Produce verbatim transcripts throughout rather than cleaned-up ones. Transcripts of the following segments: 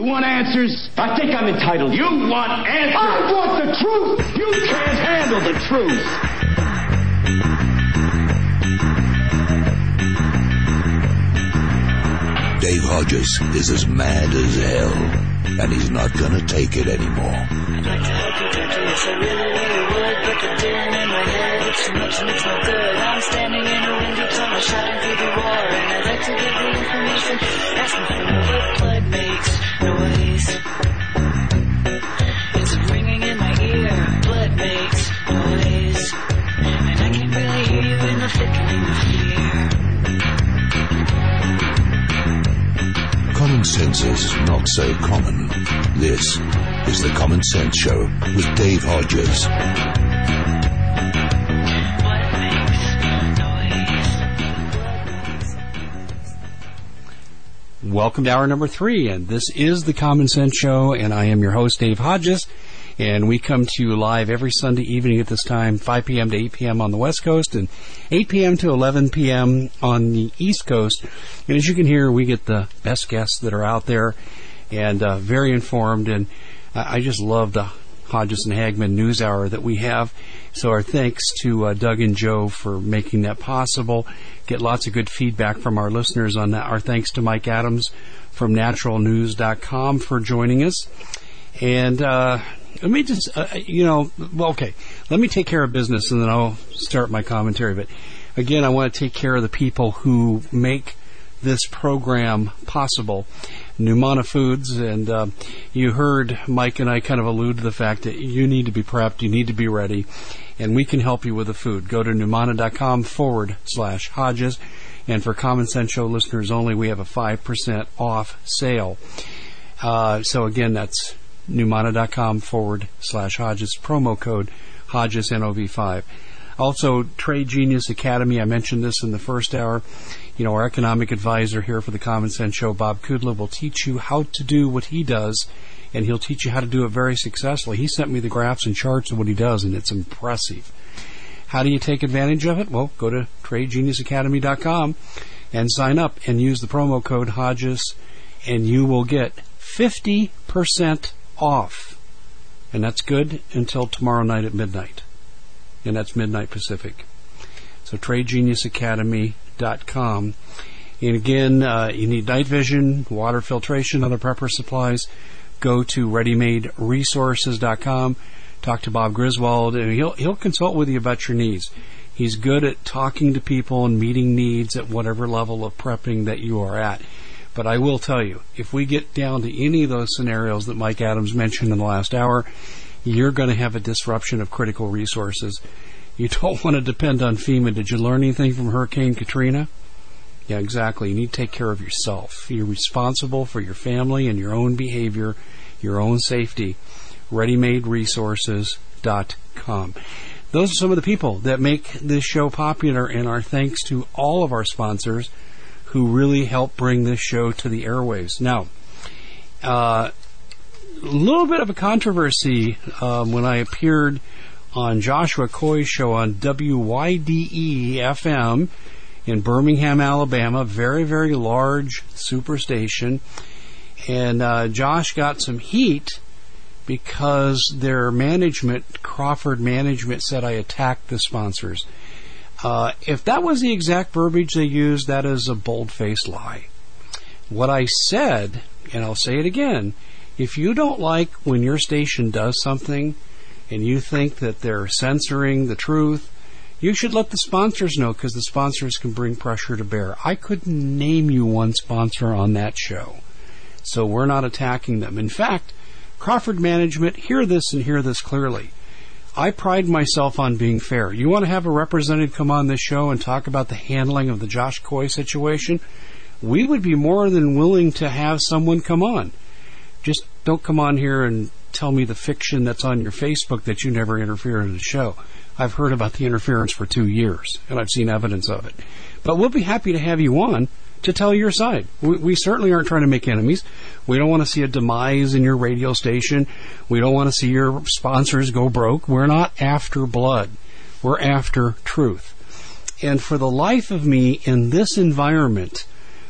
You want answers? I think I'm entitled. You want answers? I want the truth! You can't handle the truth! Dave Hodges is as mad as hell, and he's not gonna take it anymore. I'd like to help you, country, yes, I really, really would, but the din in my head, it's too much and it's no good. I'm standing in a windy tunnel, shouting through the roar, and I'd like to give the information, asking for more, but blood makes noise. It's ringing in my ear, blood makes noise, and I can really hear you in the thickening of fear. Common sense is not so common. This is the Common Sense Show with Dave Hodges. Welcome to hour number three, and this is the Common Sense Show, and I am your host, Dave Hodges, and we come to you live every Sunday evening at this time, five p.m. to eight p.m. on the West Coast, and eight p.m. to eleven p.m. on the East Coast. And as you can hear, we get the best guests that are out there, and uh, very informed, and I, I just love the Hodges and Hagman News Hour that we have. So our thanks to uh, Doug and Joe for making that possible. Get lots of good feedback from our listeners on that. Our thanks to Mike Adams from natural news dot com for joining us. And uh, let me just, uh, you know, well, okay, let me take care of business and then I'll start my commentary. But again, I want to take care of the people who make this program possible. Numana Foods, and uh, you heard Mike and I kind of allude to the fact that you need to be prepped, you need to be ready, and we can help you with the food. Go to numana dot com forward slash Hodges, and for Common Sense Show listeners only, we have a five percent off sale. Uh, so again, that's numana dot com forward slash Hodges, promo code Hodges N O V five. Also, Trade Genius Academy, I mentioned this in the first hour. You know, our economic advisor here for the Common Sense Show, Bob Kudla, will teach you how to do what he does, and he'll teach you how to do it very successfully. He sent me the graphs and charts of what he does, and it's impressive. How do you take advantage of it? Well, go to trade genius academy dot com and sign up and use the promo code Hodges, and you will get fifty percent off. And that's good until tomorrow night at midnight. And that's midnight Pacific. So trade genius academy dot com. And again, uh, you need night vision, water filtration, other prepper supplies. Go to ready made resources dot com. Talk to Bob Griswold, and he'll he'll consult with you about your needs. He's good at talking to people and meeting needs at whatever level of prepping that you are at. But I will tell you, if we get down to any of those scenarios that Mike Adams mentioned in the last hour, you're going to have a disruption of critical resources. You don't want to depend on FEMA. Did you learn anything from Hurricane Katrina? Yeah, exactly. You need to take care of yourself. You're responsible for your family and your own behavior, your own safety. ready made resources dot com. Those are some of the people that make this show popular, and our thanks to all of our sponsors who really help bring this show to the airwaves. Now, uh, a little bit of a controversy um, when I appeared on Joshua Coy's show on W Y D E F M in Birmingham, Alabama. Very, very large superstation. And uh, Josh got some heat because their management, Crawford Management, said I attacked the sponsors. Uh, if that was the exact verbiage they used, that is a bold-faced lie. What I said, and I'll say it again, if you don't like when your station does something and you think that they're censoring the truth, you should let the sponsors know, because the sponsors can bring pressure to bear. I couldn't name you one sponsor on that show, so we're not attacking them. In fact, Crawford Management, hear this and hear this clearly. I pride myself on being fair. You want to have a representative come on this show and talk about the handling of the Josh Coy situation? We would be more than willing to have someone come on. Just don't come on here and tell me the fiction that's on your Facebook that you never interfere in the show. I've heard about the interference for two years, and I've seen evidence of it. But we'll be happy to have you on to tell your side. We, we certainly aren't trying to make enemies. We don't want to see a demise in your radio station. We don't want to see your sponsors go broke. We're not after blood. We're after truth. And for the life of me, in this environment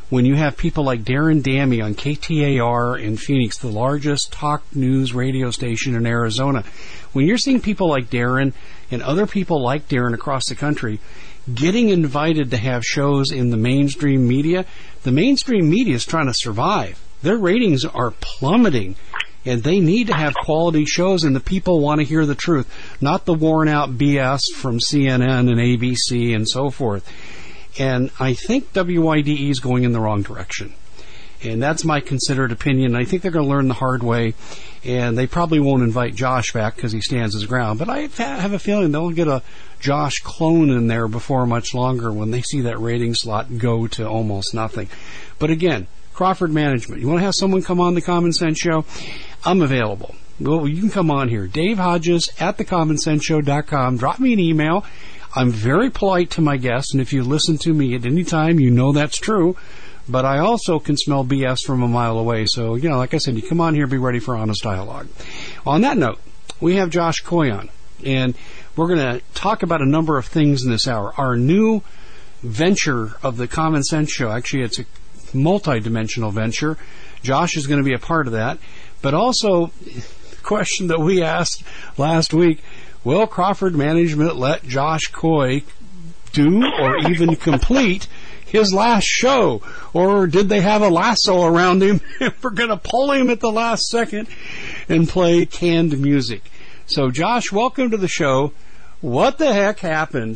when you have people like Darren Dammy on K T A R in Phoenix, the largest talk news radio station in Arizona, when you're seeing people like Darren and other people like Darren across the country getting invited to have shows in the mainstream media, the mainstream media is trying to survive. Their ratings are plummeting, and they need to have quality shows, and the people want to hear the truth, not the worn-out B S from C N N and A B C and so forth. And I think W Y D E is going in the wrong direction. And that's my considered opinion. I think they're going to learn the hard way, and they probably won't invite Josh back because he stands his ground. But I have a feeling they'll get a Josh clone in there before much longer when they see that rating slot go to almost nothing. But again, Crawford Management, you want to have someone come on the Common Sense Show? I'm available. Well, you can come on here. Dave Hodges at the common sense show dot com. Drop me an email. I'm very polite to my guests, and if you listen to me at any time, you know that's true. But I also can smell B S from a mile away. So, you know, like I said, you come on here, be ready for honest dialogue. On that note, we have Josh Coy on, and we're going to talk about a number of things in this hour. Our new venture of the Common Sense Show, actually it's a multi-dimensional venture. Josh is going to be a part of that. But also, the question that we asked last week, will Crawford Management let Josh Coy do or even complete his last show? Or did they have a lasso around him and we're going to pull him at the last second and play canned music? So, Josh, welcome to the show. What the heck happened?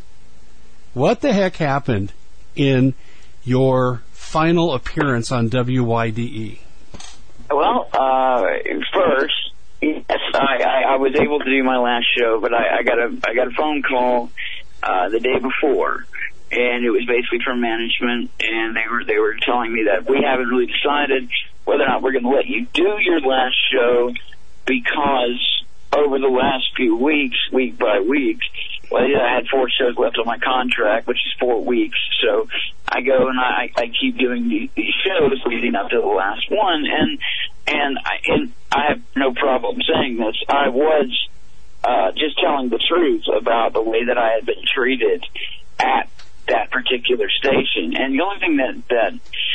What the heck happened in your final appearance on W Y D E? Well, uh, first, yes, I, I, I was able to do my last show, but I, I got a I got a phone call uh, the day before, and it was basically from management, and they were they were telling me that we haven't really decided whether or not we're going to let you do your last show, because over the last few weeks, week by week, well, I had four shows left on my contract, which is four weeks. So I go and I, I keep doing these, these shows leading up to the last one, and and I, and I have no problem saying this. I was uh, just telling the truth about the way that I had been treated at that particular station. And the only thing that that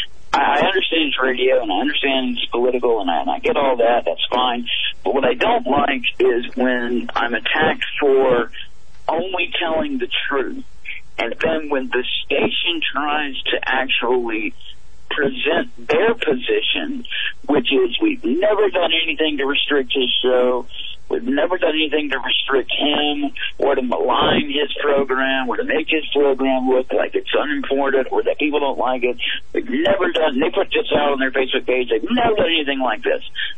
I understand it's radio, and I understand it's political, and I, and I get all that. That's fine. But what I don't like is when I'm attacked for only telling the truth, and then when the station tries to actually present their position, which is we've never done anything to restrict his show, we've never done anything to restrict him, or to malign his program, or to make his program look like it's unimportant, or that people don't like it. We've never done, they put this out on their Facebook page, they've never done anything like this.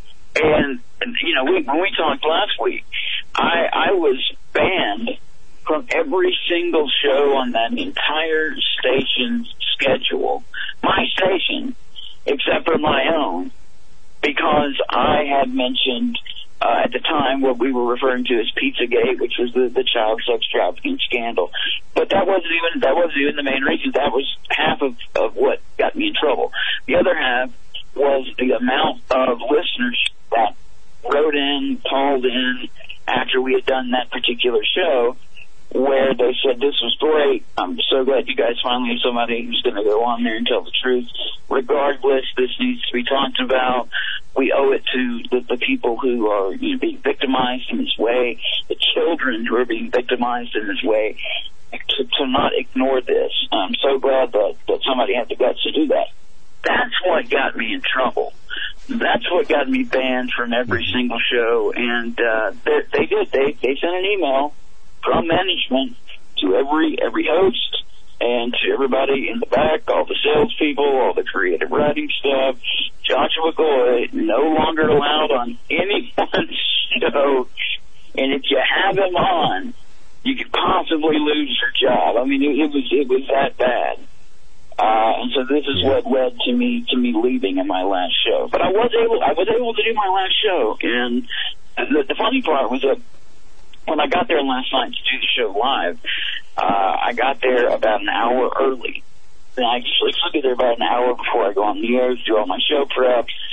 And, and you know, we, when we talked last week, I, I was banned from every single show on that entire station's schedule, my station, except for my own, because I had mentioned uh, at the time what we were referring to as Pizzagate, which was the, the child sex trafficking scandal. But that wasn't even that wasn't even the main reason. That was half of, of what got me in trouble. The other half was the amount of listeners that wrote in, called in after we had done that particular show, where they said, this was great. I'm so glad you guys finally have somebody who's going to go on there and tell the truth. Regardless, this needs to be talked about. We owe it to the, the people who are you know, being victimized in this way, the children who are being victimized in this way, to, to not ignore this. I'm so glad that, that somebody had the guts to do that. That's what got me in trouble. That's what got me banned from every single show. And uh, they, they did. They, they sent an email from management to every every host and to everybody in the back, all the salespeople, all the creative writing stuff. Joshua Coy no longer allowed on anyone's show, and if you have him on, you could possibly lose your job. I mean, it, it was it was that bad. Uh, and so this is what led to me to me leaving in my last show. But I was able I was able to do my last show, and the, the funny part was that when I got there last night to do the show live, uh, I got there about an hour early. And I usually get there about an hour before I go on the air, do all my show prep,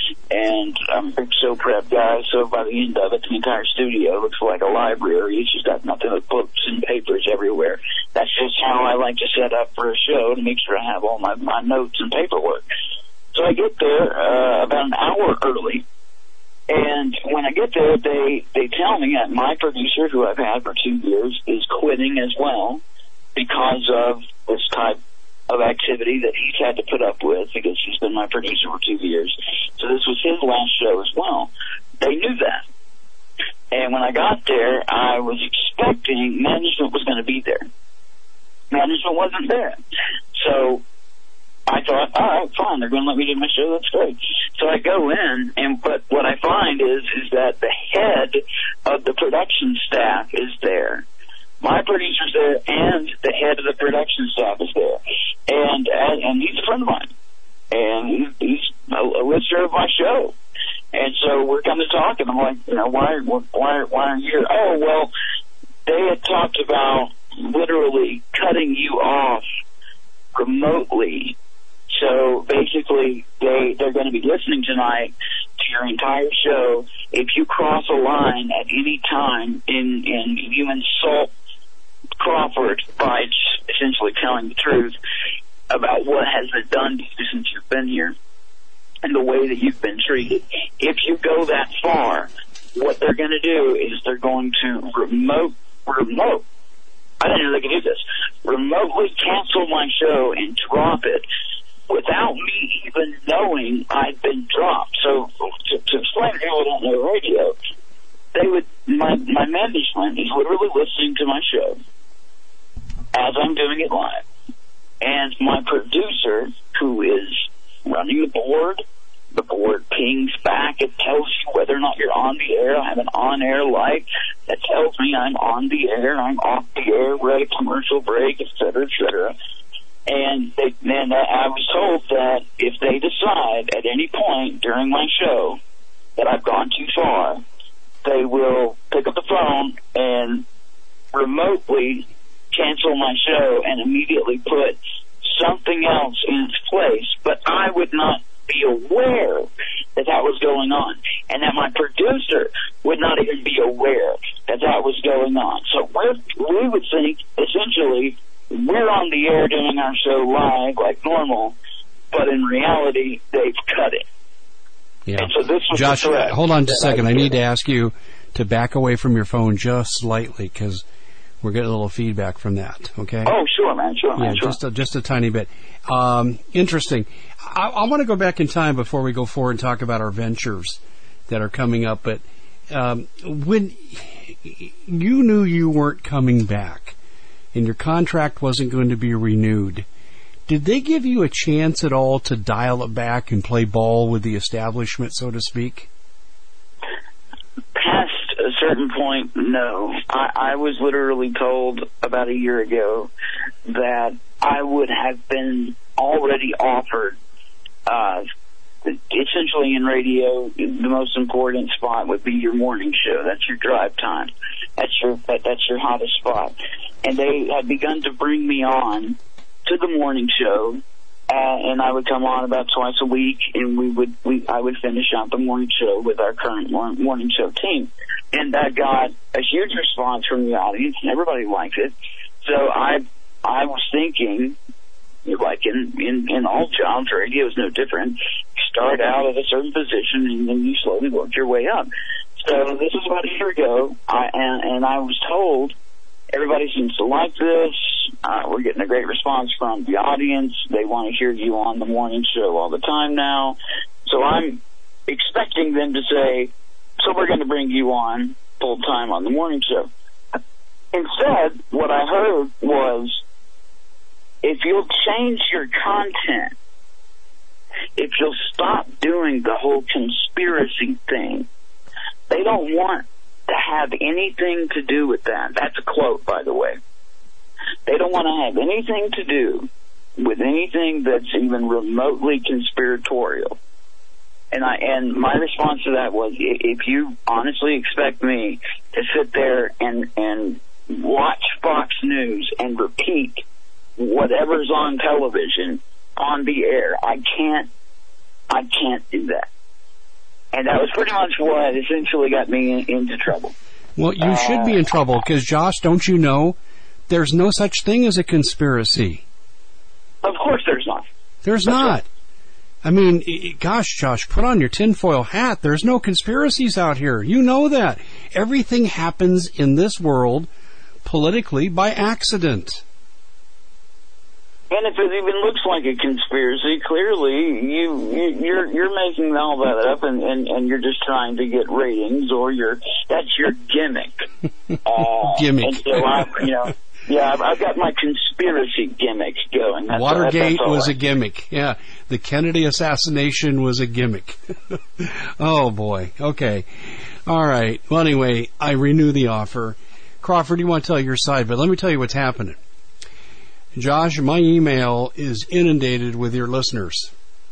And I'm a big show prep guy, so by the end of it, the entire studio looks like a library. It's just got nothing but books and papers everywhere. That's just how I like to set up for a show, to make sure I have all my, my notes and paperwork. So I get there uh, about an hour early, and when I get there, they, they tell me that my producer, who I've had for two years, is quitting as well because of this type of activity that he's had to put up with, because he's been my producer for two years. So this was his last show as well. They knew that. And when I got there, I was expecting management was going to be there. Management wasn't there. So I thought, all right, fine, they're going to let me do my show, that's great. So I go in, and but what I find is is that the head of the production staff is there. My producer's there, and the head of the production staff is there. And and, and he's a friend of mine. And he's a, a listener of my show. And so we're coming to talk, and I'm like, you know, why, why, why are you here? Oh, well, they had talked about literally cutting you off remotely. So basically, they, they're going to be listening tonight to your entire show. If you cross a line at any time in, in you insult Crawford by essentially telling the truth about what has been done to you since you've been here and the way that you've been treated. If you go that far, what they're going to do is they're going to remote, remote, I didn't know they could do this, remotely cancel my show and drop it without me even knowing I'd been dropped. So to, to explain to people who don't know radio, they would, my, my management is literally listening to my show as I'm doing it live. And my producer, who is running the board, the board pings back. It tells you whether or not you're on the air. I have an on-air light that tells me I'm on the air, I'm off the air, we're at a commercial break, et cetera, et cetera. And, they, and I was told that if they decide at any point during my show that I've gone too far, they will pick up the phone and remotely cancel my show and immediately put something else in its place. But I would not be aware that that was going on, and that my producer would not even be aware that that was going on. So we're, we would think, essentially, we're on the air doing our show live like normal, but in reality, they've cut it. Yeah. And so this was Josh, hold on just a second. I, I need to ask you to back away from your phone just slightly, because we're getting a little feedback from that, okay? Oh, sure, man, sure, man, yeah, sure. just a, just a tiny bit. Um, interesting. I, I want to go back in time before we go forward and talk about our ventures that are coming up, but um, when you knew you weren't coming back and your contract wasn't going to be renewed, did they give you a chance at all to dial it back and play ball with the establishment, so to speak? Past a certain point, no. I, I was literally told about a year ago that I would have been already offered, uh, essentially in radio, the most important spot would be your morning show. That's your drive time. That's your that, that's your hottest spot. And they had begun to bring me on to the morning show, uh, and I would come on about twice a week, and we would we I would finish out the morning show with our current morning show team. And that got a huge response from the audience, and everybody liked it. So I I was thinking, like in, in, in all jobs, radio is no different. You start out at a certain position, and then you slowly work your way up. So this was about a year ago, I, and, and I was told, everybody seems to like this. Uh, we're getting a great response from the audience. They want to hear you on the morning show all the time now. So I'm expecting them to say, so we're going to bring you on full time on the morning show. Instead, what I heard was, if you'll change your content, if you'll stop doing the whole conspiracy thing, they don't want to have anything to do with that. That's a quote, by the way. They don't want to have anything to do with anything that's even remotely conspiratorial. And I and my response to that was, if you honestly expect me to sit there and and watch Fox News and repeat whatever's on television on the air, I can't I can't do that. And that was pretty much what essentially got me in, into trouble. Well, you uh, should be in trouble because, Josh, don't you know, there's no such thing as a conspiracy. Of course there's not. There's That's not. Right. I mean, gosh, Josh, put on your tinfoil hat. There's no conspiracies out here. You know that. Everything happens in this world politically by accident. And if it even looks like a conspiracy, clearly you, you you're you're making all that up, and, and, and you're just trying to get ratings, or you're that's your gimmick. Uh, gimmick. And so I, you know, yeah, I've, I've got my conspiracy gimmicks going. That's Watergate that's was I a gimmick. Yeah, the Kennedy assassination was a gimmick. Oh boy. Okay. All right. Well, anyway, I renew the offer. Crawford, you want to tell your side, but let me tell you what's happening. Josh, my email is inundated with your listeners.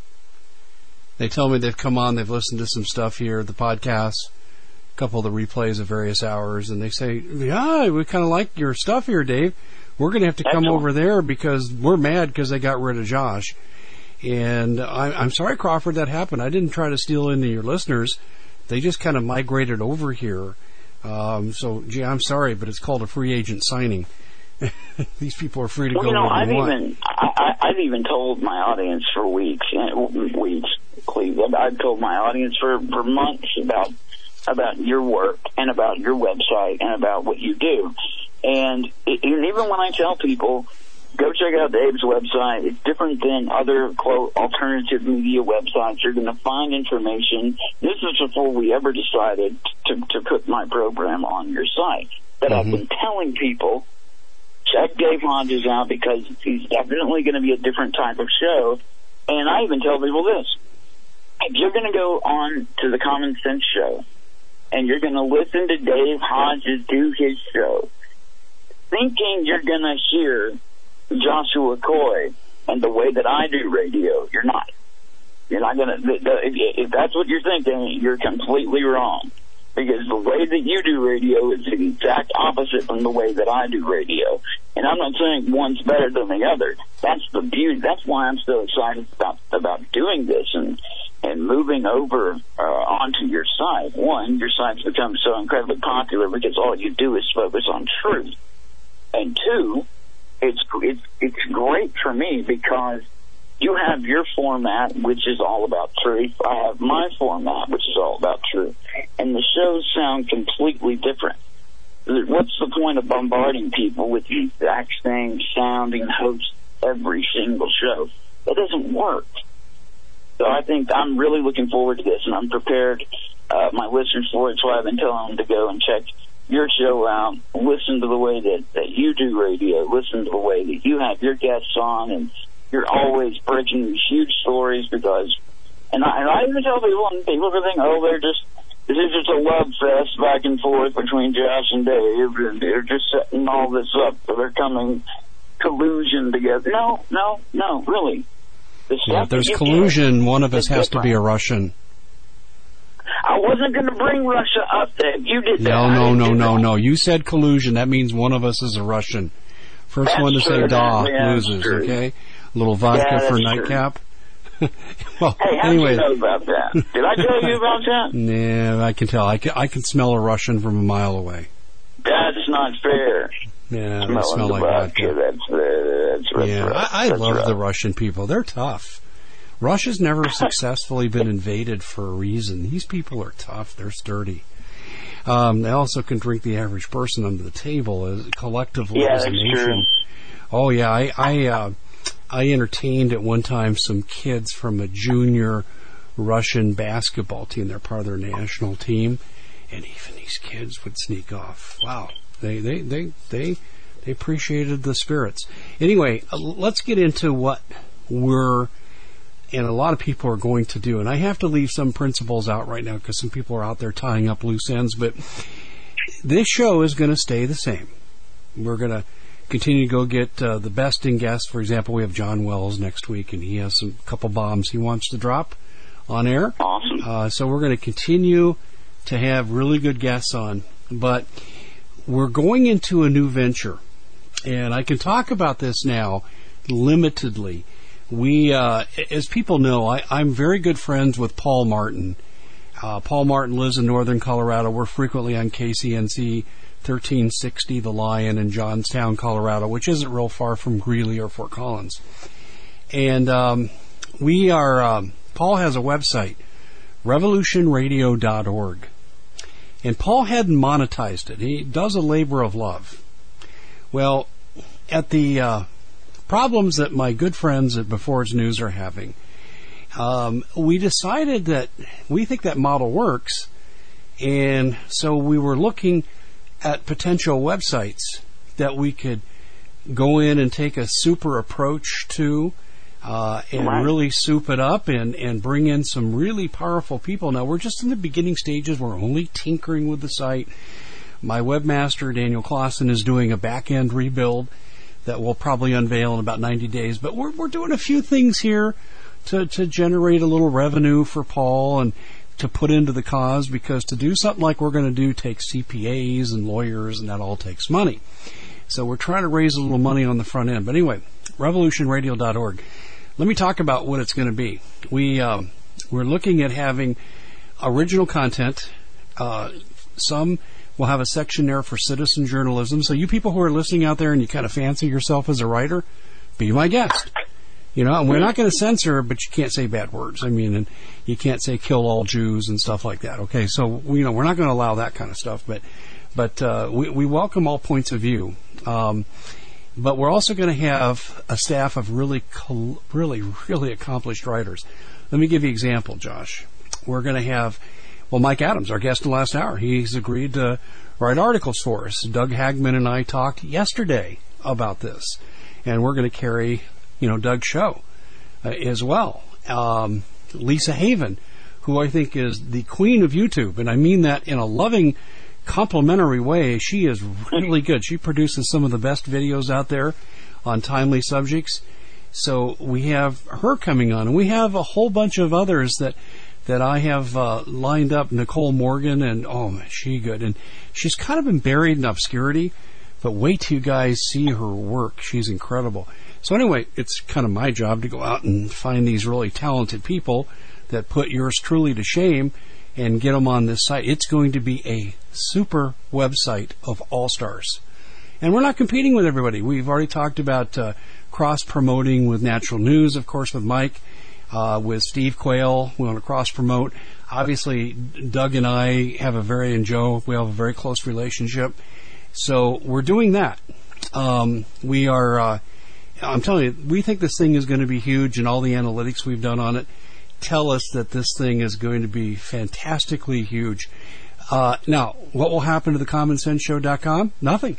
They tell me they've come on, they've listened to some stuff here, the podcasts, a couple of the replays of various hours, and they say, yeah, we kind of like your stuff here, Dave. We're going to have to come Excellent. over there because we're mad because they got rid of Josh. And I, I'm sorry, Crawford, that happened. I didn't try to steal any of your listeners. They just kind of migrated over here. Um, so, gee, I'm sorry, but it's called a free agent signing. These people are free to well, go you know, where I've they want. even I, I've even told my audience for weeks, weeks, Cleveland. I've told my audience for, for months about about your work and about your website and about what you do. And, it, and even when I tell people, go check out Dave's website, it's different than other, quote, alternative media websites. You're going to find information. This is before we ever decided to, to put my program on your site. But mm-hmm. I've been telling people, check Dave Hodges out because he's definitely going to be a different type of show. And I even tell people this. If you're going to go on to the Common Sense Show and you're going to listen to Dave Hodges do his show, thinking you're going to hear Joshua Coy and the way that I do radio, you're not. You're not going to, if, if that's what you're thinking, you're completely wrong. Because the way that you do radio is the exact opposite from the way that I do radio. And I'm not saying one's better than the other. That's the beauty. That's why I'm so excited about, about doing this and, and moving over uh, onto your site. One, your site's become so incredibly popular because all you do is focus on truth. And two, it's, it's, it's great for me because you have your format, which is all about truth. I have my format, which is all about truth. And the shows sound completely different. What's the point of bombarding people with the exact same sounding host every single show? That doesn't work. So I think I'm really looking forward to this, and I'm prepared, uh, my listeners for it, so I've been telling them to go and check your show out, listen to the way that, that you do radio, listen to the way that you have your guests on, and you're always breaking these huge stories because, and I, and I even tell people, and people think, oh, they're just, this is just a love fest back and forth between Josh and Dave, and they're just setting all this up, so they're coming collusion together. No, no, no, really. The yeah, if there's collusion, get, one of us has different. to be a Russian. I wasn't going to bring Russia up there. You did that. No, no, no, no, no. You said collusion. That means one of us is a Russian. First that's one to true, say da yeah, loses, okay? A little vodka yeah, for nightcap. Well, hey, how anyway. do you know about that? Did I tell you about that? Nah, I can tell. I can, I can smell a Russian from a mile away. That's not fair. Yeah, Smelling they smell the like vodka, vodka. That's, uh, that's, that's yeah, rough. I, I that's love rough. the Russian people. They're tough. Russia's never successfully been invaded for a reason. These people are tough. They're sturdy. Um, they also can drink the average person under the table as collectively yeah, as a that's nation. True. Oh yeah, I I, uh, I entertained at one time some kids from a junior Russian basketball team. They're part of their national team, and even these kids would sneak off. Wow, they they they they, they appreciated the spirits. Anyway, uh, let's get into what we're and a lot of people are going to do. And I have to leave some principles out right now because some people are out there tying up loose ends. But this show is going to stay the same. We're going to continue to go get uh, the best in guests. For example, we have John Wells next week, and he has some couple bombs he wants to drop on air. Awesome. Uh, so we're going to continue to have really good guests on. But we're going into a new venture. And I can talk about this now limitedly. We, uh, as people know, I, I'm very good friends with Paul Martin. Uh, Paul Martin lives in northern Colorado. We're frequently on K C N C thirteen sixty, The Lion, in Johnstown, Colorado, which isn't real far from Greeley or Fort Collins. And um, we are, um, Paul has a website, revolution radio dot org. And Paul hadn't monetized it. He does a labor of love. Well, at the uh, problems that my good friends at Before It's News are having, um, we decided that we think that model works. And so we were looking at potential websites that we could go in and take a super approach to uh, and right. really soup it up and, and bring in some really powerful people. Now, we're just in the beginning stages. We're only tinkering with the site. My webmaster, Daniel Clausen, is doing a back-end rebuild that we'll probably unveil in about ninety days. But we're, we're doing a few things here to, to generate a little revenue for Paul and to put into the cause, because to do something like we're going to do takes C P As and lawyers, and that all takes money. So we're trying to raise a little money on the front end. But anyway, revolution radio dot org. Let me talk about what it's going to be. We, um, we're looking at having original content. Uh, some will have a section there for citizen journalism. So you people who are listening out there and you kind of fancy yourself as a writer, be my guest. You know, and we're not going to censor, but you can't say bad words. I mean, and you can't say kill all Jews and stuff like that. Okay, so we, you know, we're not going to allow that kind of stuff. But, but uh, we, we welcome all points of view. Um, but we're also going to have a staff of really, col- really, really accomplished writers. Let me give you an example, Josh. We're going to have, well, Mike Adams, our guest in the last hour. He's agreed to write articles for us. Doug Hagman and I talked yesterday about this, and we're going to carry, you know, Doug's show uh, as well. Um, Lisa Haven, who I think is the queen of YouTube, and I mean that in a loving, complimentary way. She is really good. She produces some of the best videos out there on timely subjects. So we have her coming on, and we have a whole bunch of others that that I have uh, lined up. Nicole Morgan, and oh, man, she good. And she's kind of been buried in obscurity, but wait till you guys see her work. She's incredible. So anyway, it's kind of my job to go out and find these really talented people that put yours truly to shame and get them on this site. It's going to be a super website of all-stars. And we're not competing with everybody. We've already talked about uh, cross-promoting with Natural News, of course, with Mike, uh, with Steve Quayle. We want to cross-promote. Obviously, Doug and I have a very, and Joe, we have a very close relationship. So we're doing that. Um, we are... Uh, I'm telling you, we think this thing is going to be huge, and all the analytics we've done on it tell us that this thing is going to be fantastically huge. Uh, now, what will happen to the common sense show dot com? Nothing.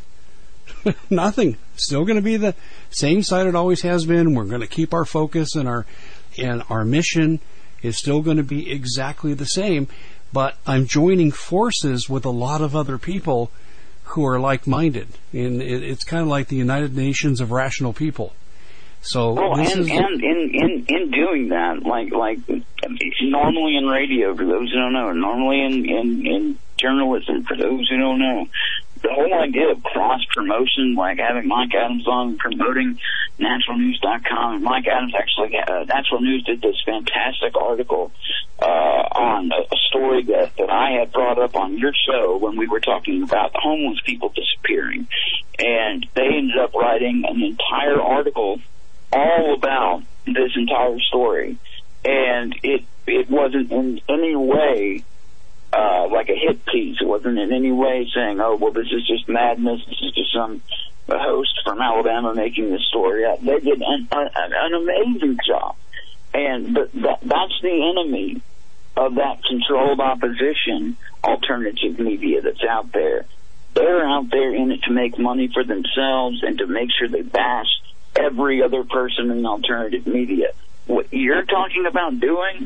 Nothing. Still going to be the same site it always has been. We're going to keep our focus, and our and our mission is still going to be exactly the same. But I'm joining forces with a lot of other people who are like-minded, and it, it's kind of like the United Nations of rational people. So, well, this and, is and in, in in doing that, like like normally in radio, for those who don't know, normally in, in, in journalism, for those who don't know, the whole idea of cross-promotion, like having Mike Adams on promoting natural news dot com. Mike Adams actually, uh, Natural News did this fantastic article uh, on a, a story that, that I had brought up on your show when we were talking about the homeless people disappearing. And they ended up writing an entire article all about this entire story. And it it wasn't in any way Uh, like a hit piece. It wasn't in any way saying, oh, well, this is just madness. This is just some a host from Alabama making this story up. They did an, an, an amazing job. And but that, that's the enemy of that controlled opposition alternative media that's out there. They're out there in it to make money for themselves and to make sure they bash every other person in alternative media. What you're talking about doing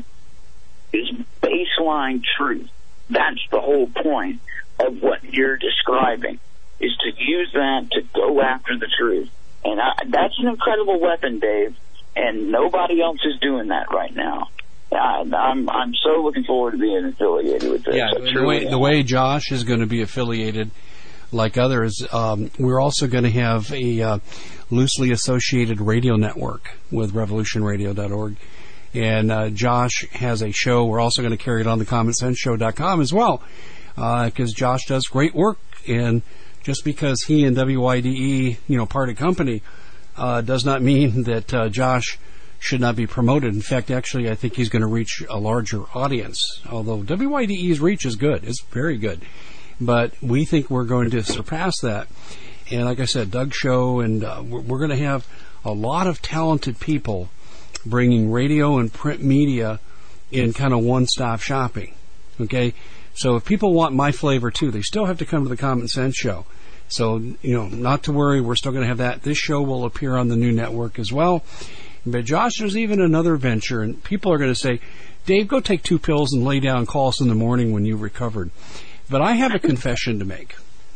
is baseline truth. That's the whole point of what you're describing, is to use that to go after the truth. And I, that's an incredible weapon, Dave, and nobody else is doing that right now. I, I'm I'm so looking forward to being affiliated with this. Yeah, the way, the way Josh is going to be affiliated, like others, um, we're also going to have a uh, loosely associated radio network with revolution radio dot org. And uh, Josh has a show. We're also going to carry it on the common sense show dot com as well, because uh, Josh does great work. And just because he and W I D E, you know, parted company, uh, does not mean that uh, Josh should not be promoted. In fact, actually, I think he's going to reach a larger audience. Although W I D E's reach is good. It's very good. But we think we're going to surpass that. And like I said, Doug's show, and uh, we're, we're going to have a lot of talented people bringing radio and print media in kind of one-stop shopping. Okay? So if people want my flavor too, they still have to come to the Common Sense Show. So, you know, not to worry, we're still going to have that. This show will appear on the new network as well. But Josh, there's even another venture, and people are going to say, Dave, go take two pills and lay down, call us in the morning when you've recovered. But I have a confession to make.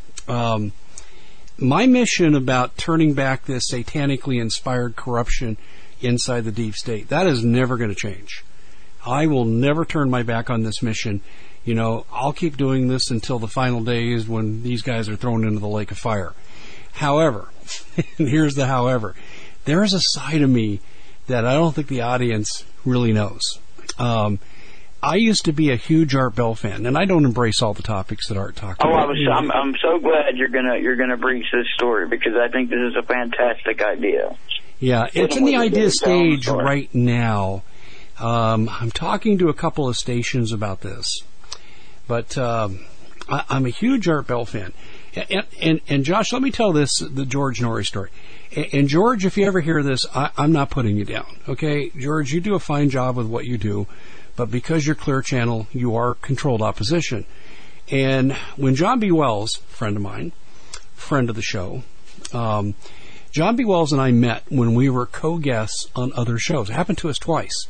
Um, my mission about turning back this satanically inspired corruption inside the deep state, that is never going to change. I will never turn my back on this mission. You know, I'll keep doing this until the final days when these guys are thrown into the lake of fire. However, and here's the however, there is a side of me that I don't think the audience really knows. Um, I used to be a huge Art Bell fan, and I don't embrace all the topics that Art talked oh, about. I was, I'm, I'm so glad you're gonna you're gonna breach this story, because I think this is a fantastic idea. Yeah, it's in the idea stage right now. Um, I'm talking to a couple of stations about this, but um, I, I'm a huge Art Bell fan. And, and, and Josh, let me tell this, the George Norrie story. And, and George, if you ever hear this, I, I'm not putting you down, okay? George, you do a fine job with what you do, but because you're Clear Channel, you are controlled opposition. And when John B. Wells, friend of mine, friend of the show, um, John B. Wells and I met when we were co-guests on other shows. It happened to us twice.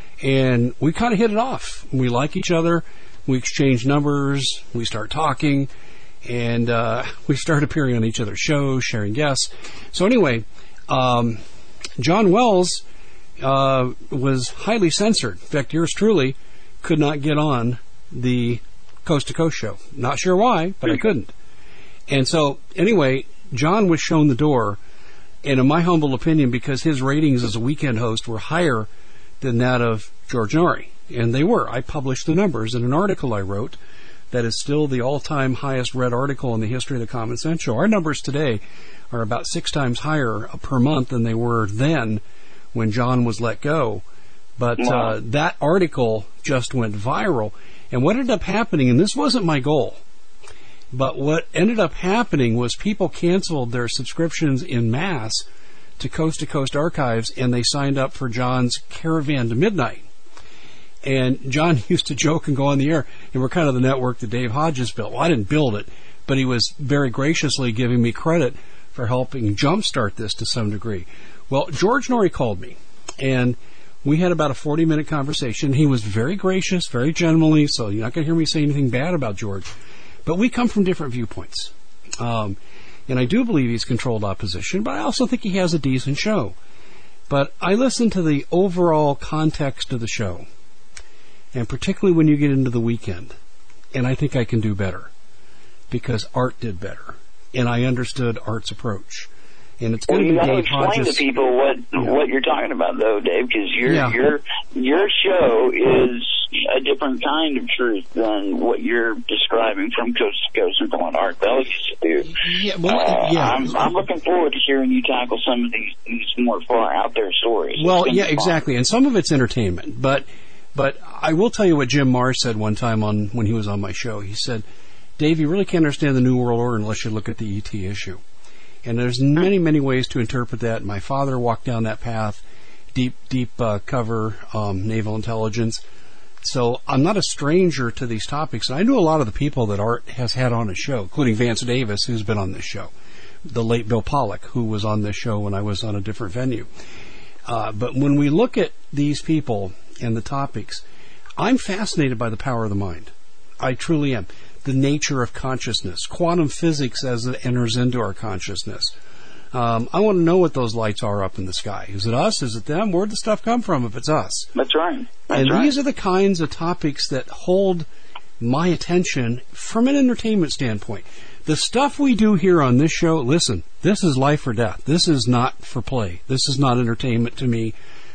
And we kind of hit it off. We like each other. We exchange numbers. We start talking. And uh, we start appearing on each other's shows, sharing guests. So anyway, um, John Wells uh, was highly censored. In fact, yours truly could not get on the Coast to Coast show. Not sure why, but I couldn't. And so anyway, John was shown the door. And in my humble opinion, because his ratings as a weekend host were higher than that of George Norrie. And they were. I published the numbers in an article I wrote that is still the all-time highest read article in the history of the Common Sense Show. Our numbers today are about six times higher per month than they were then when John was let go. But wow. uh, that article just went viral. And what ended up happening, and this wasn't my goal, but what ended up happening was people canceled their subscriptions in mass to Coast to Coast Archives, and they signed up for John's Caravan to Midnight. And John used to joke and go on the air, and we're kind of the network that Dave Hodges built. Well, I didn't build it, but he was very graciously giving me credit for helping jumpstart this to some degree. Well, George Norrie called me, and we had about a forty-minute conversation. He was very gracious, very gentlemanly, so you're not going to hear me say anything bad about George. But we come from different viewpoints. Um, and I do believe he's controlled opposition, but I also think he has a decent show. But I listened to the overall context of the show, and particularly when you get into the weekend, and I think I can do better, because Art did better, and I understood Art's approach. And it's going well, to be Dave explain Hodges. to people what yeah. what you're talking about, though, Dave, because your yeah. your your show is a different kind of truth than what you're describing from Coast to Coast and from what Art Bell used to do. Yeah, well, uh, yeah. I'm, I'm looking forward to hearing you tackle some of these, these more far out there stories. Well, yeah, exactly, and some of it's entertainment, but but I will tell you what Jim Marr said one time on when he was on my show. He said, "Dave, you really can't understand the New World Order unless you look at the E T issue." And there's many, many ways to interpret that. My father walked down that path, deep, deep uh, cover, um, naval intelligence. So I'm not a stranger to these topics. And I know a lot of the people that Art has had on his show, including Vance Davis, who's been on this show, the late Bill Pollock, who was on this show when I was on a different venue. Uh, but when we look at these people and the topics, I'm fascinated by the power of the mind. I truly am. The nature of consciousness, quantum physics as it enters into our consciousness. Um, I want to know what those lights are up in the sky. Is it us? Is it them? Where'd the stuff come from if it's us? That's right. That's and right. these are the kinds of topics that hold my attention from an entertainment standpoint. The stuff we do here on this show, listen, this is life or death. This is not for play. This is not entertainment to me.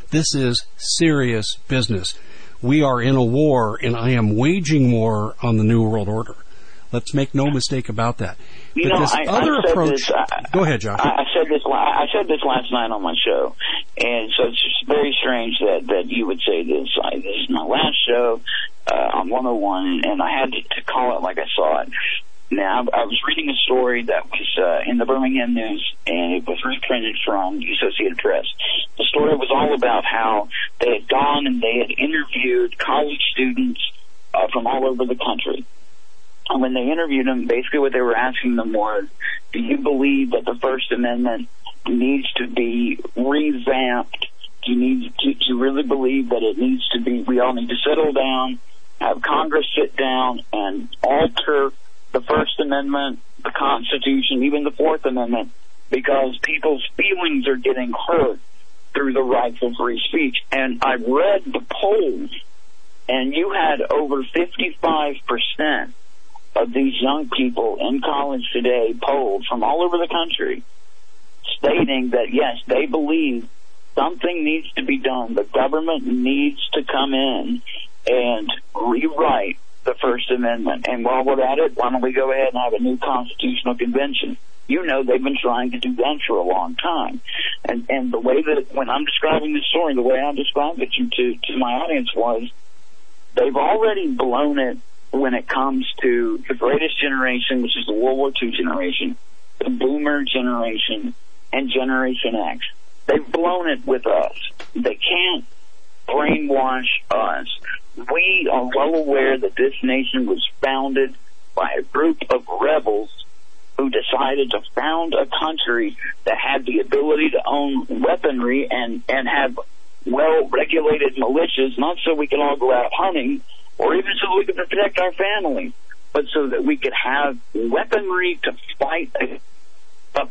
This is serious business. We are in a war, and I am waging war on the New World Order. Let's make no mistake about that. You but know, this I, other I said approach... This, I, go ahead, Josh. I, I said this. I said this last night on my show, and so it's just very strange that that you would say this. I, this is my last show uh, on one oh one, and I had to, to call it like I saw it. Now, I was reading a story that was uh, in the Birmingham News, and it was reprinted from the Associated Press. The story was all about how they had gone and they had interviewed college students uh, from all over the country. And when they interviewed them, basically what they were asking them was, do you believe that the First Amendment needs to be revamped? Do you need to, to really believe that it needs to be, we all need to settle down, have Congress sit down and alter the First Amendment, the Constitution, even the Fourth Amendment, because people's feelings are getting hurt through the rights of free speech. And I read the polls, and you had over fifty-five percent of these young people in college today polled from all over the country stating that, yes, they believe something needs to be done. The government needs to come in and rewrite the First Amendment. And while we're at it, why don't we go ahead and have a new constitutional convention? You know, they've been trying to do that for a long time. And and the way that, when I'm describing this story, the way I described it to, to, to my audience was, they've already blown it when it comes to the greatest generation, which is the World War Two generation, the Boomer generation, and Generation X. They've blown it with us. They can't brainwash us. We are well aware that this nation was founded by a group of rebels who decided to found a country that had the ability to own weaponry and, and have well-regulated militias, not so we can all go out hunting, or even so we could protect our family, but so that we could have weaponry to fight a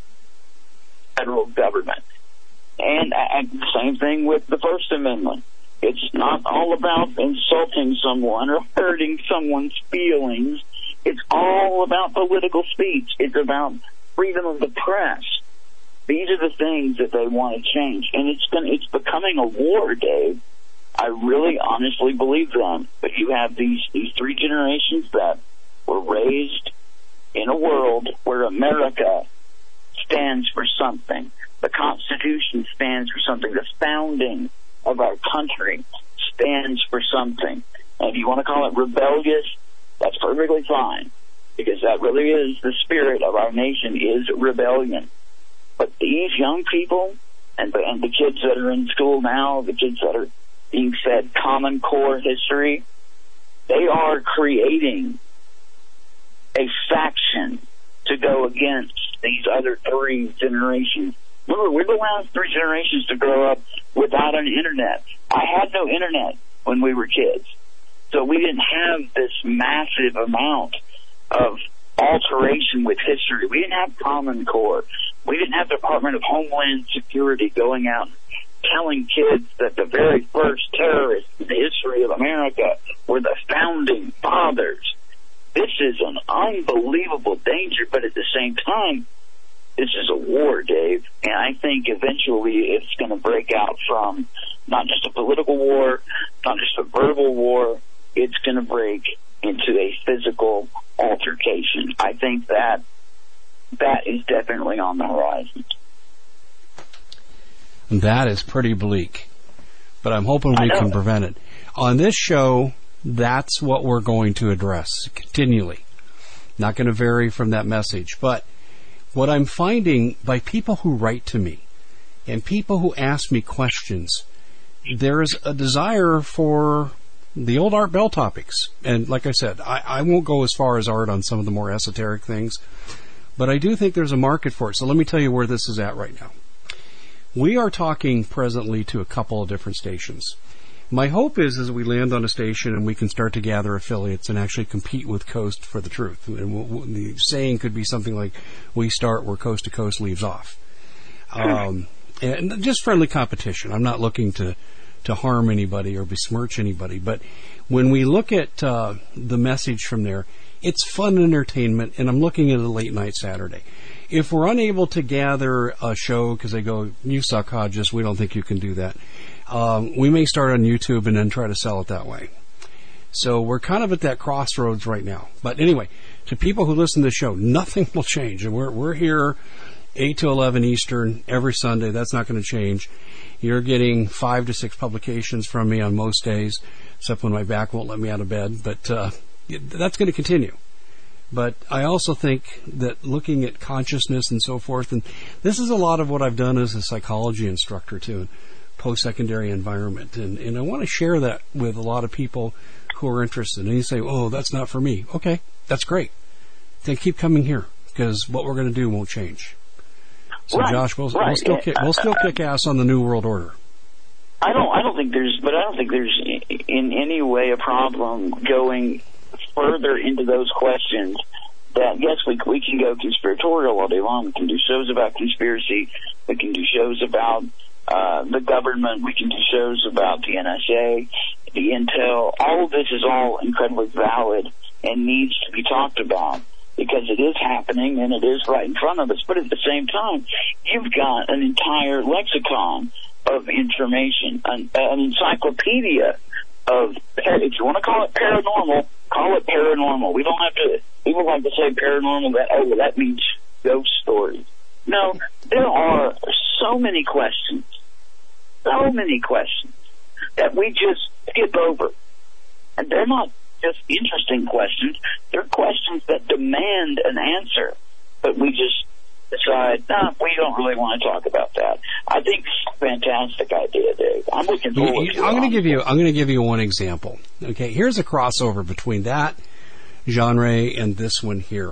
federal government. And, and the same thing with the First Amendment. It's not all about insulting someone or hurting someone's feelings. It's all about political speech. It's about freedom of the press. These are the things that they want to change. And it's been, it's becoming a war, Dave. I really honestly believe them. But you have these, these three generations that were raised in a world where America stands for something. The Constitution stands for something. The founding of our country stands for something. And if you want to call it rebellious, that's perfectly fine, because that really is the spirit of our nation, is rebellion. But these young people and the, and the kids that are in school now, the kids that are being fed Common Core history, they are creating a faction to go against these other three generations. Remember, we're the last three generations to grow up without an internet. I had no internet when we were kids. So we didn't have this massive amount of alteration with history. We didn't have Common Core. We didn't have the Department of Homeland Security going out telling kids that the very first terrorists in the history of America were the founding fathers. This is an unbelievable danger, but at the same time, this is a war, Dave, and I think eventually it's going to break out from not just a political war, not just a verbal war, it's going to break into a physical altercation. I think that that is definitely on the horizon. That is pretty bleak, but I'm hoping we can prevent it. On this show, that's what we're going to address continually. Not going to vary from that message, but what I'm finding by people who write to me and people who ask me questions, there is a desire for the old Art Bell topics. And like I said, I, I won't go as far as Art on some of the more esoteric things, but I do think there's a market for it. So let me tell you where this is at right now. We are talking presently to a couple of different stations. My hope is as we land on a station and we can start to gather affiliates and actually compete with Coast for the truth. And we'll, we'll, the saying could be something like, we start where Coast to Coast leaves off. Um, and just friendly competition. I'm not looking to, to harm anybody or besmirch anybody. But when we look at uh, the message from there, it's fun entertainment, and I'm looking at a late night Saturday. If we're unable to gather a show because they go, you suck, Hodges, we don't think you can do that. Um, we may start on YouTube and then try to sell it that way. So we're kind of at that crossroads right now. But anyway, to people who listen to the show, nothing will change. And we're we're here eight to eleven Eastern every Sunday. That's not going to change. You're getting five to six publications from me on most days, except when my back won't let me out of bed. But uh, that's going to continue. But I also think that looking at consciousness and so forth, and this is a lot of what I've done as a psychology instructor too, post-secondary environment. And, and I want to share that with a lot of people who are interested. And you say, oh, that's not for me. Okay, that's great. Then keep coming here, because what we're going to do won't change. So, right, Josh, we'll, right. we'll still kick, we'll still kick ass on the New World Order. I don't. I don't think there's. But I don't think there's in any way a problem going further into those questions. That yes, we we can go conspiratorial all day long. We can do shows about conspiracy. We can do shows about uh, the government. We can do shows about the N S A, the intel. All of this is all incredibly valid and needs to be talked about, because it is happening and it is right in front of us. But at the same time, you've got an entire lexicon of information, an, an encyclopedia of, if you want to call it paranormal, call it paranormal. We don't have to, people like to say paranormal, that, oh, well, that means ghost stories. No, there are so many questions, so many questions that we just skip over. And they're not just interesting questions. They're questions that demand an answer, but we just decide, nah, we don't really want to talk about that. I think it's a fantastic idea, Dave. I'm looking forward to it. I'm going to give you, I'm going to give you one example. Okay, here's a crossover between that genre and this one here.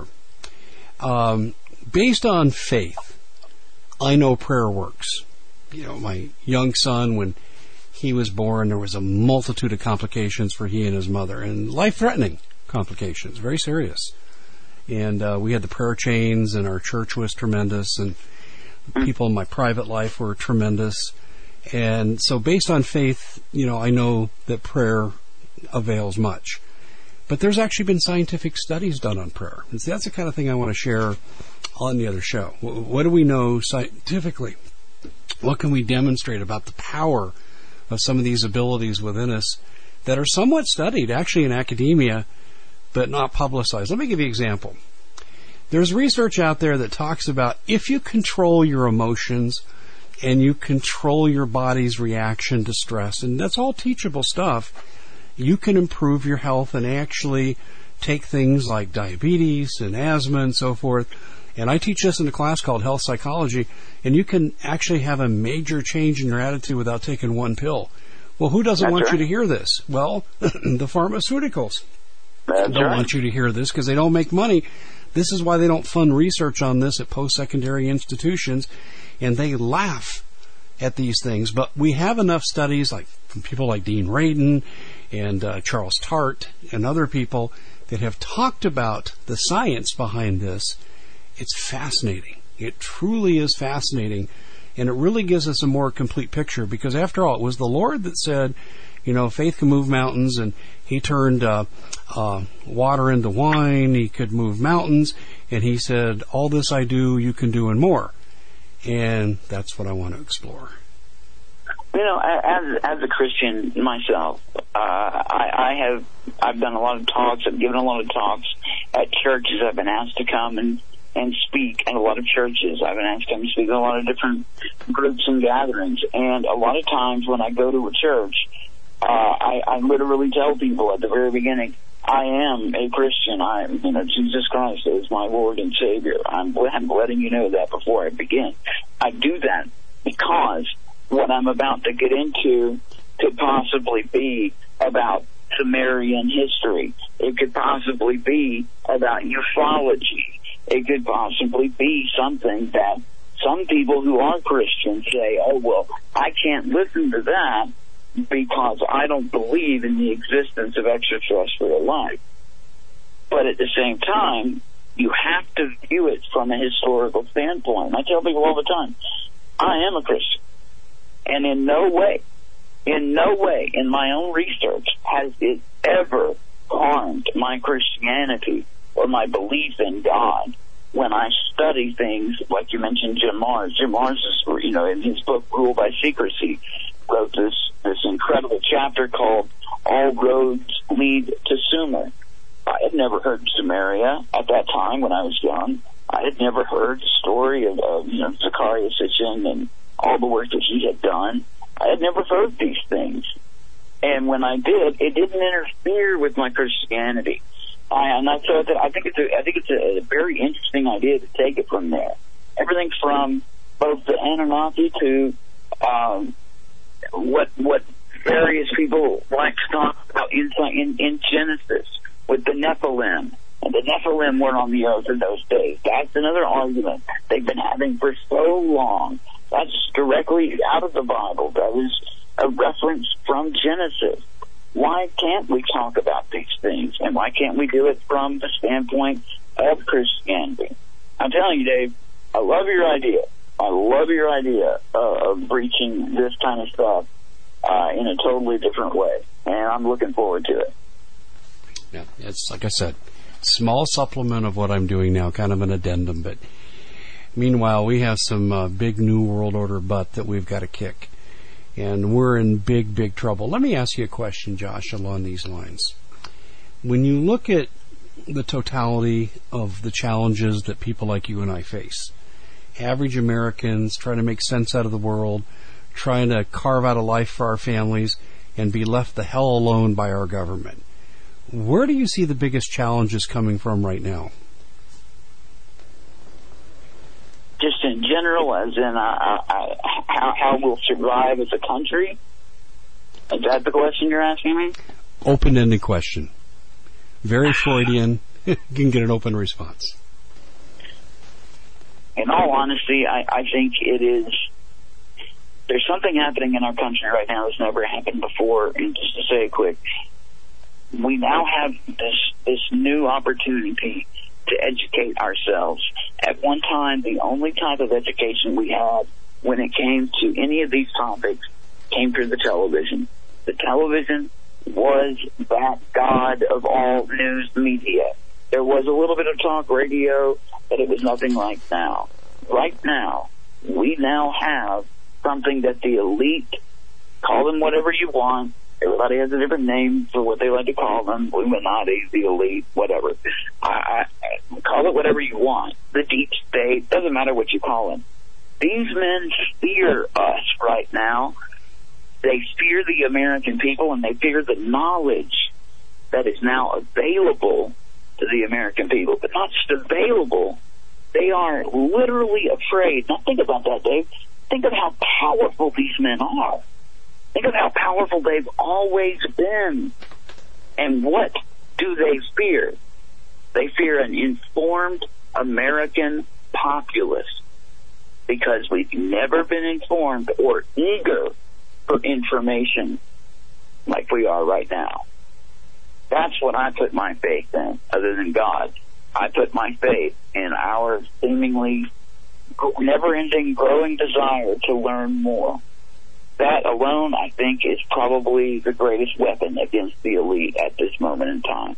Um, based on faith, I know prayer works. You know, my young son, when he was born, there was a multitude of complications for he and his mother, and life-threatening complications, very serious. And uh, we had the prayer chains, and our church was tremendous, and people in my private life were tremendous. And so based on faith, you know, I know that prayer avails much. But there's actually been scientific studies done on prayer. And see, that's the kind of thing I want to share on the other show. What do we know scientifically? What can we demonstrate about the power of some of these abilities within us that are somewhat studied, actually in academia, but not publicized? Let me give you an example. There's research out there that talks about if you control your emotions and you control your body's reaction to stress, and that's all teachable stuff, you can improve your health and actually take things like diabetes and asthma and so forth. And I teach this in a class called Health Psychology, and you can actually have a major change in your attitude without taking one pill. Well, who doesn't That's want right. you to hear this? Well, the pharmaceuticals That's don't right. want you to hear this because they don't make money. This is why they don't fund research on this at post-secondary institutions, and they laugh at these things. But we have enough studies, like from people like Dean Radin and uh, Charles Tart and other people, that have talked about the science behind this. It's fascinating. It truly is fascinating, and it really gives us a more complete picture, because after all, it was the Lord that said, you know, faith can move mountains, and he turned uh, uh, water into wine. He could move mountains, and he said, all this I do, you can do and more. And that's what I want to explore. You know, as as a Christian myself, uh, I, I have I've done a lot of talks. I've given a lot of talks at churches. I've been asked to come and and speak at a lot of churches. I've been asked to come and speak at a lot of different groups and gatherings. And a lot of times when I go to a church, uh, I, I literally tell people at the very beginning, I am a Christian. I, you know, Jesus Christ is my Lord and Savior. I'm, I'm letting you know that before I begin. I do that because what I'm about to get into could possibly be about Sumerian history. It could possibly be about ufology. It could possibly be something that some people who are Christians say, oh, well, I can't listen to that because I don't believe in the existence of extraterrestrial life. But at the same time, you have to view it from a historical standpoint. I tell people all the time, I am a Christian. And in no way, in no way in my own research has it ever harmed my Christianity or my belief in God when I study things like you mentioned Jim Marrs. Jim Marrs is, you know, in his book Rule by Secrecy, wrote this, this incredible chapter called All Roads Lead to Sumer. I had never heard of Sumeria at that time when I was young. I had never heard the story of, of you know, Zecharia Sitchin and all the work that he had done. I had never heard these things. And when I did, it didn't interfere with my Christianity. I, and I thought that I think it's a, I think it's a, a very interesting idea to take it from there. Everything from both the Anunnaki to um, what what various people like to talk about in, in, in Genesis with the Nephilim. And the Nephilim were on the earth in those days. That's another argument they've been having for so long. That's directly out of the Bible. That is a reference from Genesis. Why can't we talk about these things? And why can't we do it from the standpoint of Christianity? I'm telling you, Dave, I love your idea. I love your idea uh, of reaching this kind of stuff uh, in a totally different way. And I'm looking forward to it. Yeah, it's like I said, small supplement of what I'm doing now, kind of an addendum. But meanwhile, we have some uh, big New World Order butt that we've got to kick. And we're in big, big trouble. Let me ask you a question, Josh, along these lines. When you look at the totality of the challenges that people like you and I face, average Americans trying to make sense out of the world, trying to carve out a life for our families, and be left the hell alone by our government, where do you see the biggest challenges coming from right now? Just in general, as in uh, uh, how, how we'll survive as a country? Is that the question you're asking me? Open-ended question. Very Freudian. You can get an open response. In all honesty, I, I think it is... There's something happening in our country right now that's never happened before. And just to say it quick, we now have this this new opportunity to educate ourselves. At one time, the only type of education we had when it came to any of these topics came through the television. The television was that god of all news media. There was a little bit of talk radio, but it was nothing like now. Right now, we now have something that the elite, call them whatever you want, everybody has a different name for what they like to call them. Illuminati, the elite, whatever. I, I, call it whatever you want. The deep state, doesn't matter what you call them. These men fear us right now. They fear the American people, and they fear the knowledge that is now available to the American people. But not just available, they are literally afraid. Now think about that, Dave. Think of how powerful these men are. Think of how powerful they've always been. And what do they fear? They fear an informed American populace, because we've never been informed or eager for information like we are right now. That's what I put my faith in, other than God. I put my faith in our seemingly never-ending, growing desire to learn more. That alone, I think, is probably the greatest weapon against the elite at this moment in time.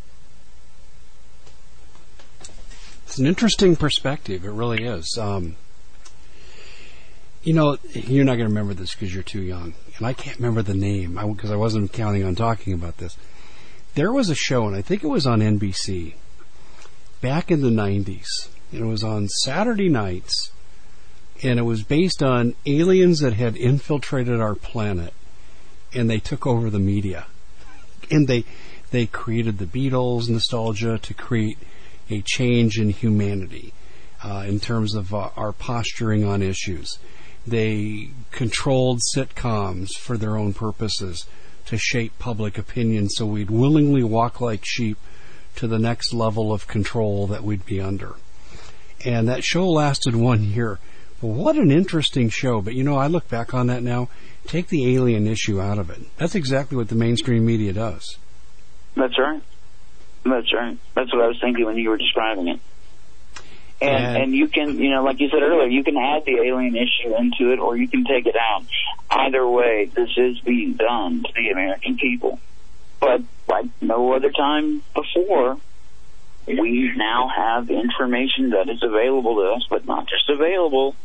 It's an interesting perspective. It really is. Um, you know, you're not going to remember this because you're too young. And I can't remember the name because I, I wasn't counting on talking about this. There was a show, and I think it was on N B C, back in the nineties. And it was on Saturday nights. And it was based on aliens that had infiltrated our planet, and they took over the media. And they they created the Beatles nostalgia to create a change in humanity uh, in terms of uh, our posturing on issues. They controlled sitcoms for their own purposes to shape public opinion, so we'd willingly walk like sheep to the next level of control that we'd be under. And that show lasted one year. Well, what an interesting show. But, you know, I look back on that now. Take the alien issue out of it. That's exactly what the mainstream media does. That's right. That's right. That's what I was thinking when you were describing it. And, and and you can, you know, like you said earlier, you can add the alien issue into it, or you can take it out. Either way, this is being done to the American people. But like no other time before, we now have information that is available to us, but not just available.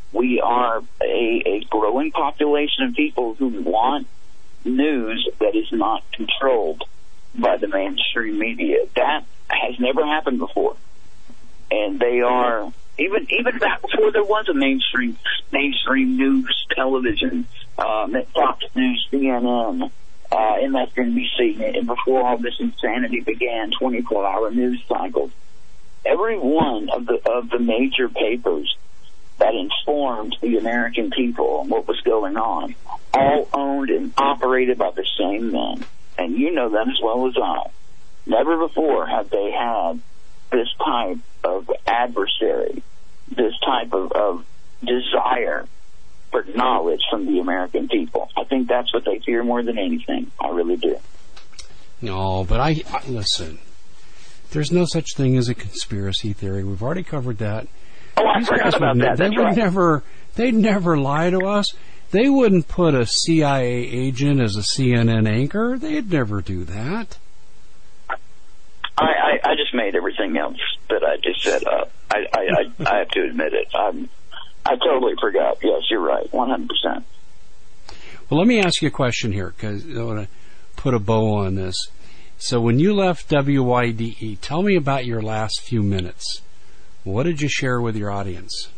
We are a, a growing population of people who want news that is not controlled by the mainstream media. That has never happened before. And they are, even even back before there was a mainstream mainstream news television, um, Fox News, C N N, uh, M S N B C, and before all this insanity began, twenty-four hour news cycles, every one of the of the major papers that informed the American people on what was going on, all owned and operated by the same men. And you know that as well as I. Never before have they had this type of adversary, this type of, of desire for knowledge from the American people. I think that's what they fear more than anything. I really do. No, but I, I listen. There's no such thing as a conspiracy theory. We've already covered that. Oh, I These forgot about would, that. They That's would right. never. They'd never lie to us. They wouldn't put a C I A agent as a C N N anchor. They'd never do that. I, I, I just made everything else that I just said up. I, I, I, I have to admit it. I'm, I totally forgot. Yes, you're right. one hundred percent. Well, let me ask you a question here, because I want to put a bow on this. So when you left W Y D E, tell me about your last few minutes. What did you share with your audience?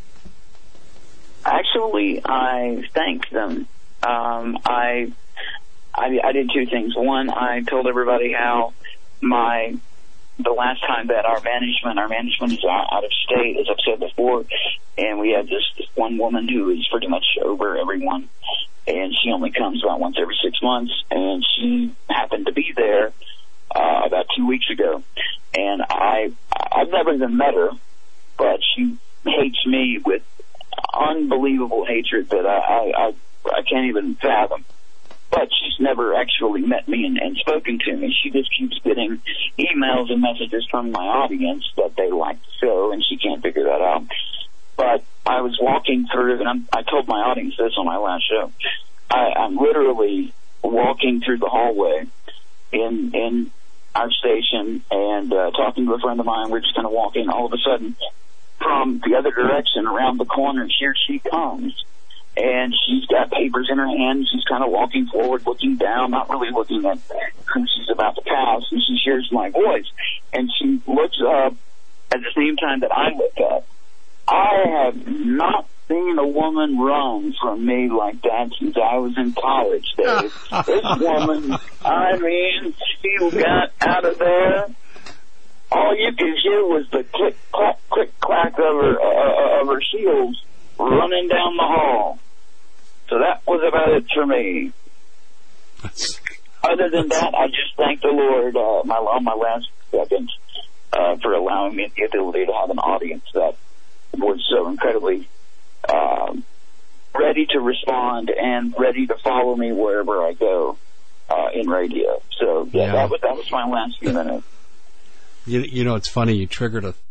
Actually, I thanked them. Um, I, I I did two things. One, I told everybody how my the last time that our management our management is out, out of state, as I've said before, and we had this, this one woman who is pretty much over everyone, and she only comes about once every six months, and she happened to be there uh, about two weeks ago, and I I've never even met her, but she hates me with unbelievable hatred that I, I, I, I can't even fathom. But she's never actually met me and, and spoken to me. She just keeps getting emails and messages from my audience that they like the show, and she can't figure that out. But I was walking through, and I'm, I told my audience this on my last show, I, I'm literally walking through the hallway in in our station and uh, talking to a friend of mine. We're just kind of walking. All of a sudden, from the other direction, around the corner, here she comes. And she's got papers in her hand. She's kind of walking forward, looking down, not really looking at who she's about to pass. And she hears my voice. And she looks up at the same time that I look up. I have not seen a woman run from me like that since I was in college days. This woman, I mean, she got out of there. All you could hear was the click, clack, click, clack of her, uh, of her heels running down the hall. So that was about it for me. That's, Other than that, I just thank the Lord uh, my, on my last seconds uh, for allowing me the ability to have an audience that was so incredibly um, ready to respond and ready to follow me wherever I go uh, in radio. So yeah, Yeah. that was that was my last few minutes. you, you know, it's funny. You triggered a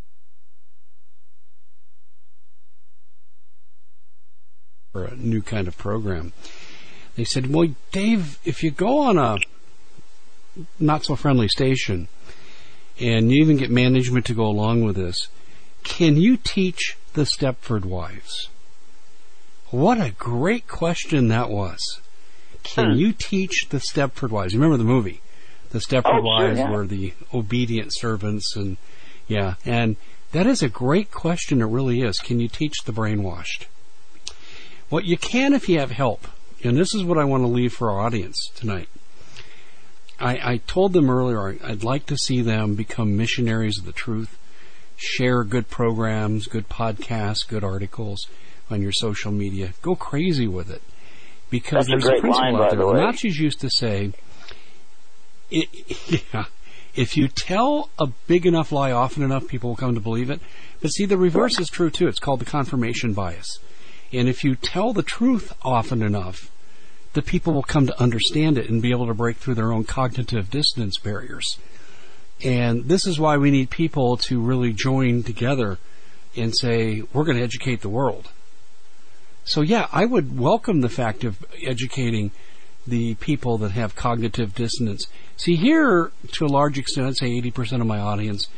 for a new kind of program. They said, well, Dave, if you go on a not-so-friendly station and you even get management to go along with this, can you teach the Stepford Wives? What a great question that was. Can Hmm. you teach the Stepford Wives? You remember the movie? The Stepford Oh, sure, Wives yeah. were the obedient servants, and yeah, and that is a great question. It really is. Can you teach the brainwashed? Well, you can if you have help. And this is what I want to leave for our audience tonight. I, I told them earlier I'd like to see them become missionaries of the truth, share good programs, good podcasts, good articles on your social media. Go crazy with it. Because That's a there's a, great principle line, out by there. the way. Nazis used to say, it, yeah, if you tell a big enough lie often enough, people will come to believe it. But see, the reverse is true too. It's called the confirmation bias. And if you tell the truth often enough, the people will come to understand it and be able to break through their own cognitive dissonance barriers. And this is why we need people to really join together and say, we're going to educate the world. So yeah, I would welcome the fact of educating the people that have cognitive dissonance. See, here, to a large extent, I'd say eighty percent of my audience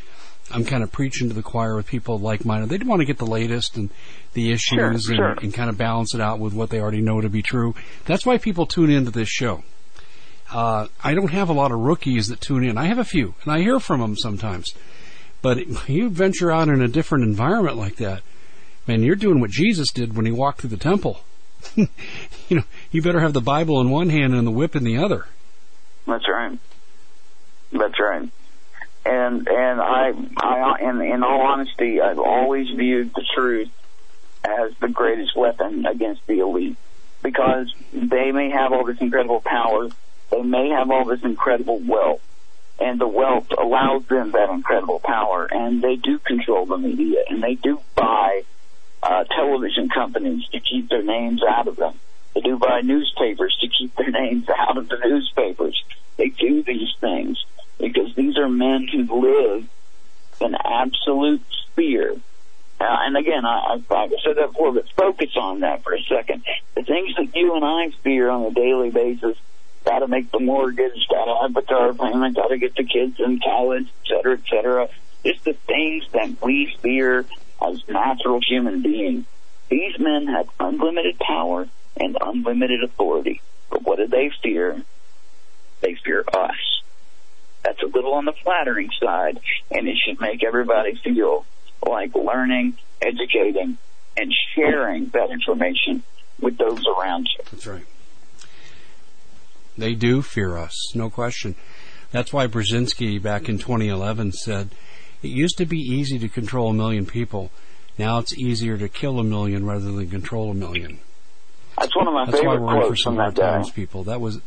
I'm kind of preaching to the choir with people like-minded. They want to get the latest and the issues Sure, and, sure. and kind of balance it out with what they already know to be true. That's why people tune into this show. Uh, I don't have a lot of rookies that tune in. I have a few, and I hear from them sometimes. But you venture out in a different environment like that, man, you're doing what Jesus did when he walked through the temple. You know, you better have the Bible in one hand and the whip in the other. That's right. That's right. And and I, I in, in all honesty, I've always viewed the truth as the greatest weapon against the elite, because they may have all this incredible power, they may have all this incredible wealth, and the wealth allows them that incredible power, and they do control the media, and they do buy uh, television companies to keep their names out of them. They do buy newspapers to keep their names out of the newspapers. They do these things because these are men who live in absolute fear. Uh, and again, I, I've, I've said that before, but focus on that for a second. The things that you and I fear on a daily basis, got to make the mortgage, got to have the car payment, got to get the kids in college, et cetera, et cetera. It's the things that we fear as natural human beings. These men have unlimited power and unlimited authority. But what do they fear? They fear us. That's a little on the flattering side, and it should make everybody feel like learning, educating, and sharing that information with those around you. That's right. They do fear us, no question. That's why Brzezinski back in twenty eleven said, it used to be easy to control a million people. Now it's easier to kill a million rather than control a million. That's one of my that's favorite why we're in for quotes some from hard that guy. times, people. That was,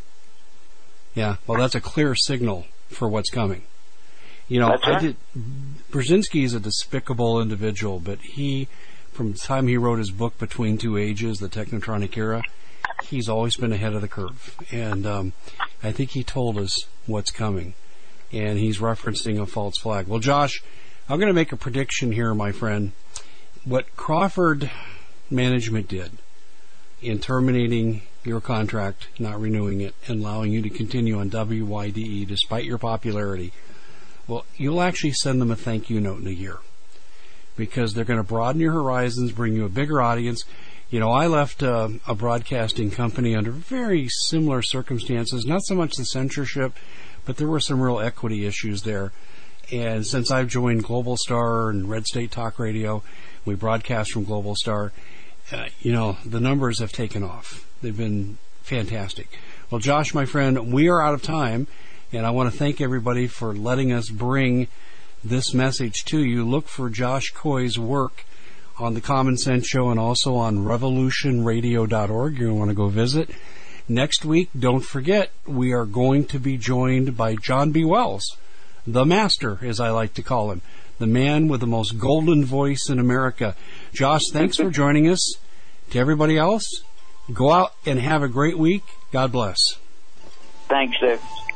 yeah, well, that's a clear signal for what's coming. You know, That's right. I did, Brzezinski is a despicable individual, but he, from the time he wrote his book Between Two Ages, the Technotronic Era, he's always been ahead of the curve. And um, I think he told us what's coming. And he's referencing a false flag. Well, Josh, I'm going to make a prediction here, my friend. What Crawford management did in terminating your contract, not renewing it, and allowing you to continue on W Y D E despite your popularity, well, you'll actually send them a thank you note in a year, because they're going to broaden your horizons, bring you a bigger audience. You know, I left uh, a broadcasting company under very similar circumstances, not so much the censorship, but there were some real equity issues there. And since I've joined Global Star and Red State Talk Radio, we broadcast from Global Star, uh, you know, the numbers have taken off. They've been fantastic. Well, Josh, my friend, we are out of time, and I want to thank everybody for letting us bring this message to you. Look for Josh Coy's work on the Common Sense Show and also on revolution radio dot org. You're going to want to go visit. Next week, don't forget, we are going to be joined by John B. Wells, the master, as I like to call him, the man with the most golden voice in America. Josh, thanks for joining us. To everybody else, go out and have a great week. God bless. Thanks, Dave.